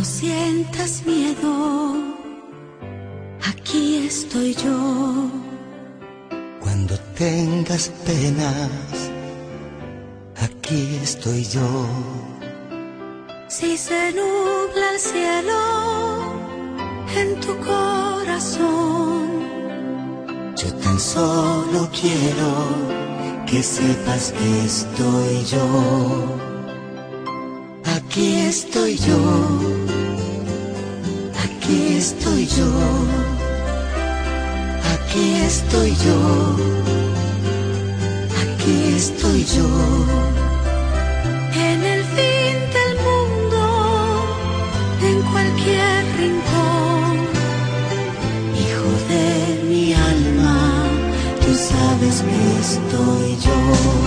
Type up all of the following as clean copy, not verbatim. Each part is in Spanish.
sientas miedo, aquí estoy yo. Cuando tengas penas, aquí estoy yo. Si se nubla el cielo en tu corazón, yo tan solo quiero que sepas que estoy yo. Aquí estoy yo, aquí estoy yo, aquí estoy yo, aquí estoy yo. en el fin del mundo, en cualquier rincón. Hijo de mi alma, tú sabes que estoy yo.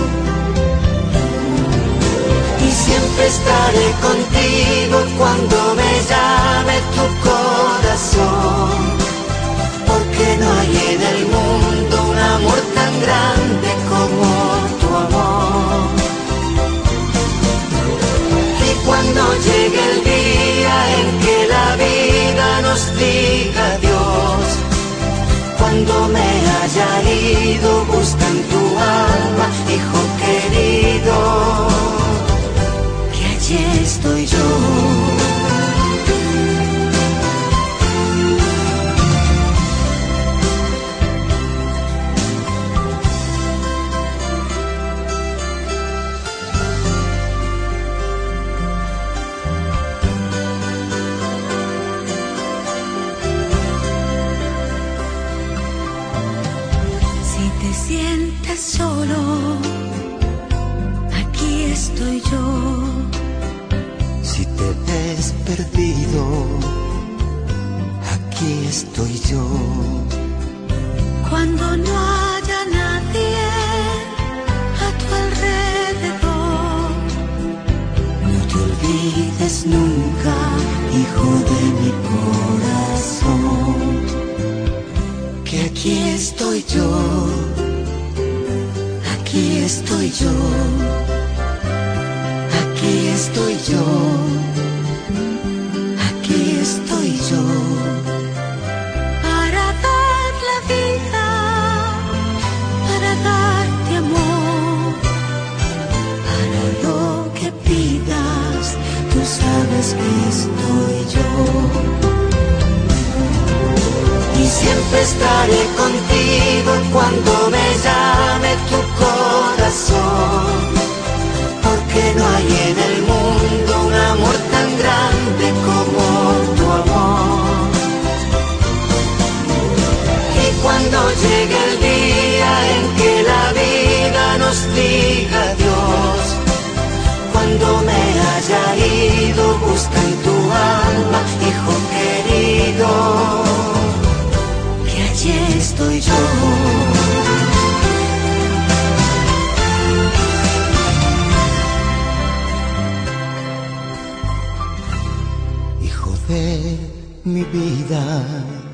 Y siempre estaré contigo cuando me llame tu corazón, porque no hay en el mundo un amor tan grande como tu amor. Y cuando llegue el día en que la vida nos diga adiós, cuando me haya ido, busca en tu alma, hijo querido, que allí estoy yo. Si te sientes solo, aquí estoy yo. Si te ves perdido, aquí estoy yo. Cuando no haya nadie a tu alrededor, No te olvides nunca, hijo de mi corazón, que aquí estoy yo, aquí estoy yo, aquí estoy yo, aquí estoy yo. para dar la vida, para darte amor, Para lo que pidas, tú sabes que estoy yo. Y siempre estaré contigo cuando me llame tu corazón, porque no hay en el mundo un amor tan grande como tu amor. Y cuando llegue el día en que la vida nos diga adiós, cuando me haya ido, busca en tu alma, hijo querido, que allí estoy yo. Hijo de mi vida,